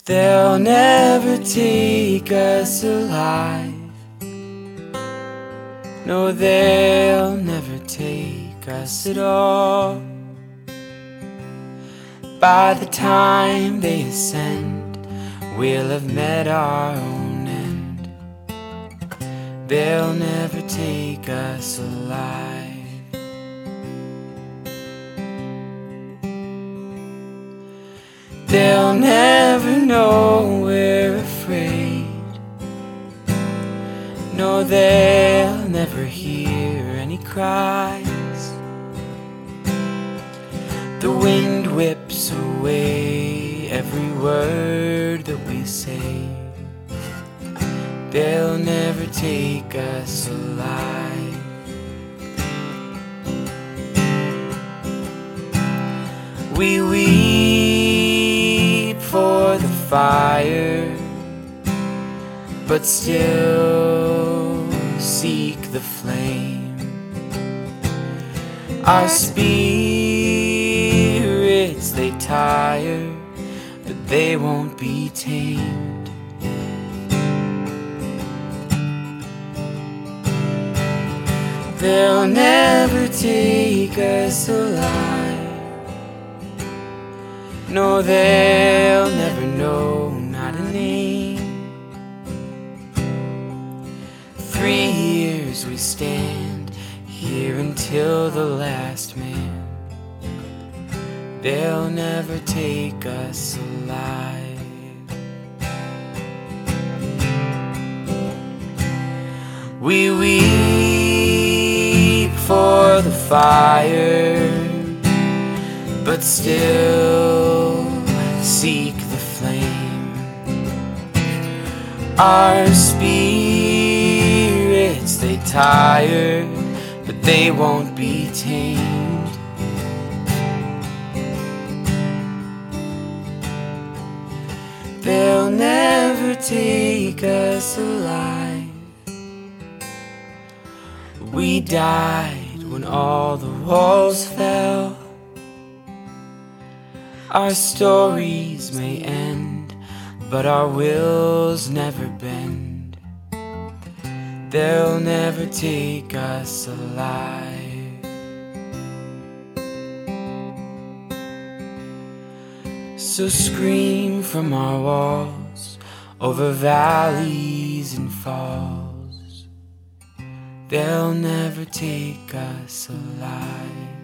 They'll never take us alive. No, they'll never take us at all. By the time they ascend, we'll have met our own end. They'll never take us alive. They'll never know we're afraid. No, they'll never hear any cries. The wind whips away every word that we say. They'll never take us alive. We weep for the fire, but still seek the flame. Our spirits, they tire, but they won't be tamed. They'll never take us alive. No, they'll never know, not a name. 3 years we stand here until the last man. They'll never take us alive. We weep for the fire, but still seek the flame. Our spirits, they tire, but they won't be tamed. They'll never take us alive. We died when all the walls fell. Our stories may end, but our wills never bend. They'll never take us alive. So scream from our walls over valleys and falls. They'll never take us alive.